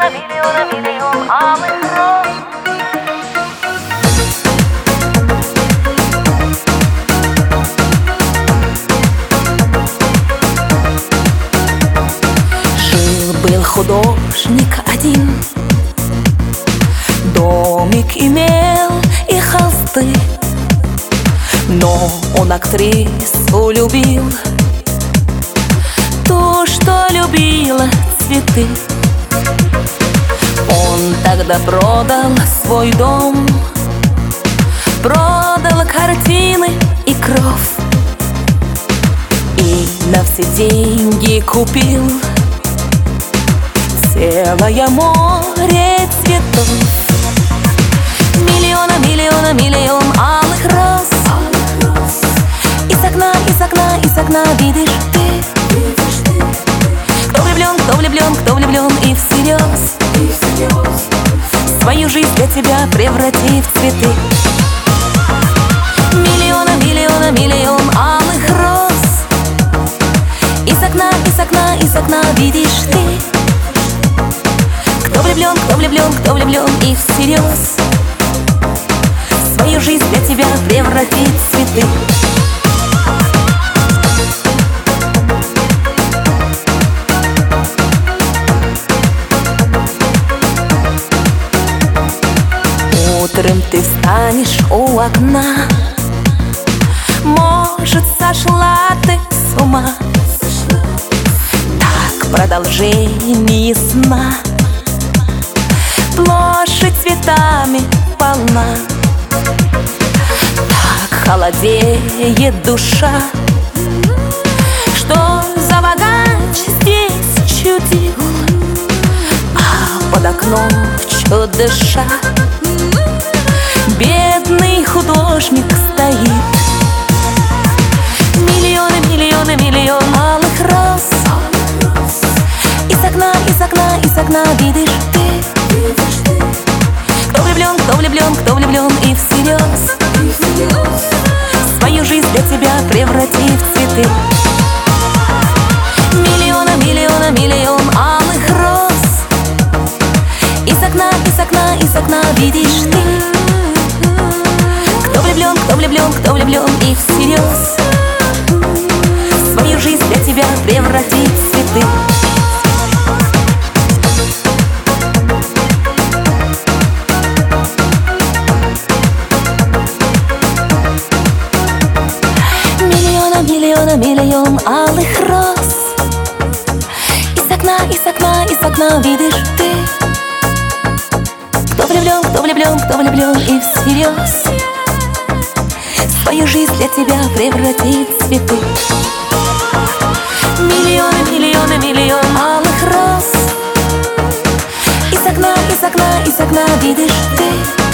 миллион алых роз. Жил-был художник один, домик имел и холсты, но он актрису любил, ту, что любила цветы. Он тогда продал свой дом, продал картины и кров, и на все деньги купил целое море цветов. Миллион алых роз. Из окна, из окна, из окна видишь ты. Кто влюблен, кто влюблен, кто влюблен и всерьез свою жизнь для тебя преврати в цветы. Миллион алых роз. Из окна, из окна, из окна видишь ты. Кто влюблен, кто влюблен, кто влюблен и всерьез свою жизнь для тебя превратит в цветы. Утром ты встанешь у окна, может, сошла ты с ума. Так продолжение сна. Площадь цветами полна. Так холодеет душа. Что за богач здесь чудил, а под окном чудыша бедный художник стоит. Миллион алых роз. Из окна, из окна, из окна видишь ты. Кто влюблен, кто влюблен, кто влюблен и всерьез свою жизнь для тебя преврати в цветы. Миллион алых роз. Из окна, из окна, из окна видишь ты. Кто влюблен, кто влюблен, кто влюблен и всерьез свою жизнь для тебя преврати в цветы. Миллион алых роз. Из окна, из окна, из окна видишь ты. Кто влюблен, кто влюблен, кто влюблен и всерьез свою жизнь для тебя превратит в цветы. Миллион алых роз. Из окна, из окна, из окна видишь ты.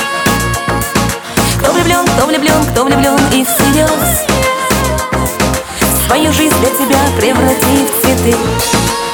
Кто влюблен, кто влюблен, кто влюблен и всерьез свою жизнь для тебя преврати в цветы.